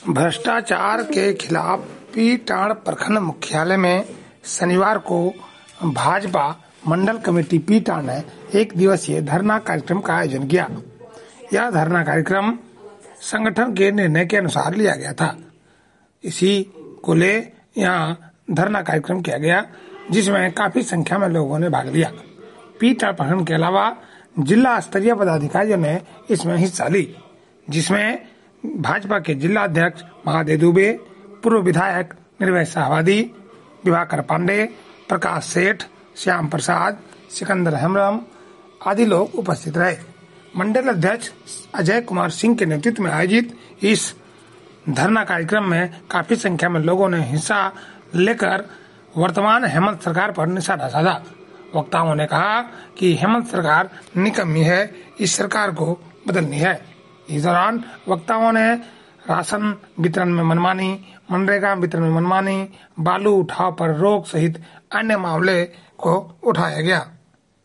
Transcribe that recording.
भ्रष्टाचार के खिलाफ पीटाण प्रखंड मुख्यालय में शनिवार को भाजपा मंडल कमेटी पीटाण ने एक दिवसीय धरना कार्यक्रम का आयोजन किया। यह धरना कार्यक्रम संगठन के निर्णय के अनुसार लिया गया था। इसी को ले यहाँ धरना कार्यक्रम किया गया, जिसमें काफी संख्या में लोगों ने भाग लिया। पीटाण प्रखंड के अलावा जिला स्तरीय पदाधिकारियों ने इसमें हिस्सा ली, जिसमें भाजपा के जिला अध्यक्ष महादेव दुबे, पूर्व विधायक निर्भय शाहवादी, विभाकर पांडे, प्रकाश सेठ, श्याम प्रसाद, सिकंदर हेम्ब्रम आदि लोग उपस्थित रहे। मंडल अध्यक्ष अजय कुमार सिंह के नेतृत्व में आयोजित इस धरना कार्यक्रम में काफी संख्या में लोगों ने हिस्सा लेकर वर्तमान हेमंत सरकार पर निशाना साधा। वक्ताओं ने कहा कि हेमंत सरकार निकम्मी है, इस सरकार को बदलनी है। इस दौरान वक्ताओं ने राशन वितरण में मनमानी, मनरेगा वितरण में मनमानी, बालू उठाव पर रोक सहित अन्य मामले को उठाया गया।